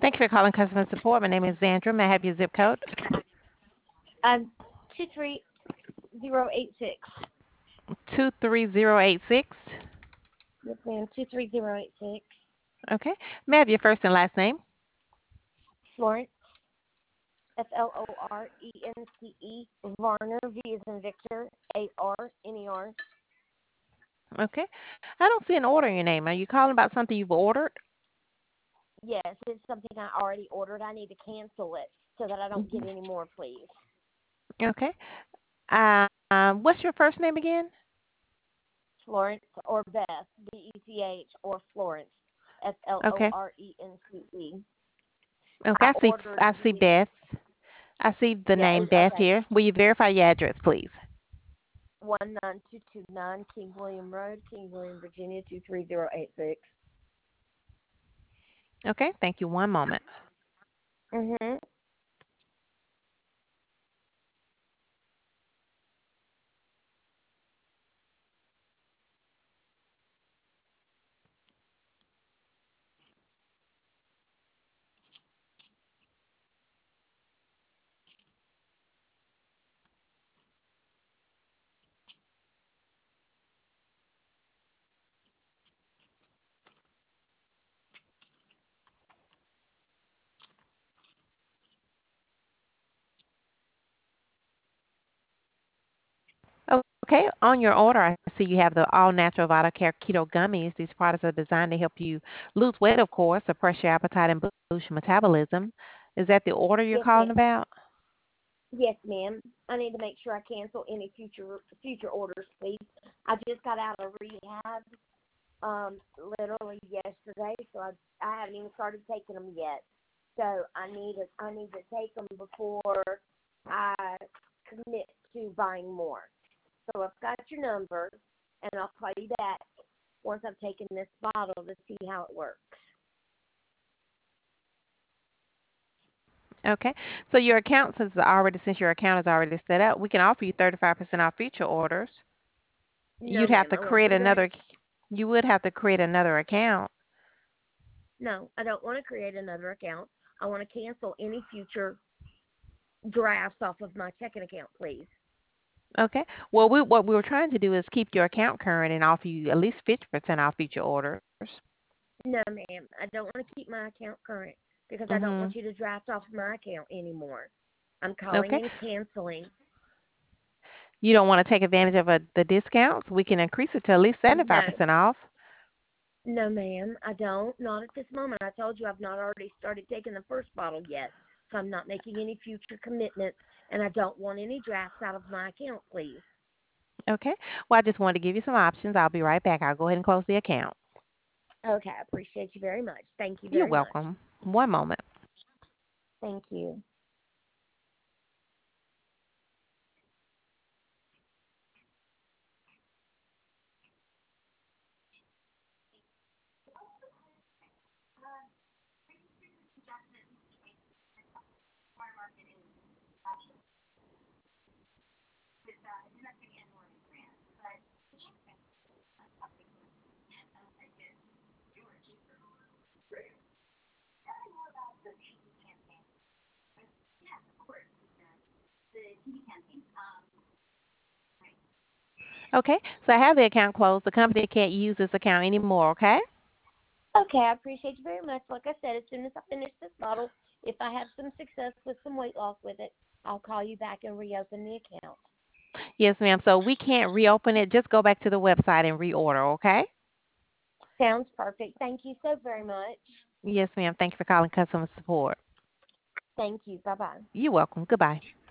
Thank you for calling customer support. My name is Zandra. May I have your zip code? 23086. 23086. Yes, ma'am. 23086. Okay. May I have your first and last name? Florence. Florence. Varner. V is in Victor. Arner. Okay. I don't see an order in your name. Are you calling about something you've ordered? Yes, it's something I already ordered. I need to cancel it so that I don't get any more, please. Okay. What's your first name again? Florence or Beth. Beth or Florence. Okay. Florence. Okay. I I see. ordered I see the Beth. I see the yeah. name Beth Okay. here. Will you verify your address, please? 19229 King William Road, King William, Virginia 23086. Okay. Thank you. One moment. Mhm. Okay, on your order, I see you have the All Natural Vital Care Keto Gummies. These products are designed to help you lose weight, of course, suppress your appetite, and boost your metabolism. Is that the order you're Yes, ma'am. calling about? Yes, ma'am. I need to make sure I cancel any future orders, please. I just got out of rehab, literally yesterday, so I haven't even started taking them yet. So I need to take them before I commit to buying more. So I've got your number, and I'll call you back once I've taken this bottle to see how it works. Okay, so your account since your account is already set up, we can offer you 35% off future orders. No, You'd have ma'am. to I want create you to. another. You would have to create another account. No, I don't want to create another account. I want to cancel any future drafts off of my checking account, please. Okay. Well, what we were trying to do is keep your account current and offer you at least 50% off future orders. No, ma'am. I don't want to keep my account current because I don't Mhm. want you to draft off my account anymore. I'm calling Okay. and canceling. You don't want to take advantage of the discounts? We can increase it to at least No, 75% off. no, ma'am. I don't. Not at this moment. I told you I've not already started taking the first bottle yet, so I'm not making any future commitments, and I don't want any drafts out of my account, please. Okay. Well, I just wanted to give you some options. I'll be right back. I'll go ahead and close the account. Okay, I appreciate you very much. Thank you You're very much. welcome. One moment. Thank you. Okay. So I have the account closed. The company can't use this account anymore, okay? Okay, I appreciate you very much. Like I said, as soon as I finish this bottle, if I have some success with some weight loss with it, I'll call you back and reopen the account. Yes, ma'am. So we can't reopen it. Just go back to the website and reorder, okay? Sounds perfect. Thank you so very much. Yes, ma'am. Thank you for calling customer support. Thank you. Bye bye. You're welcome. Goodbye.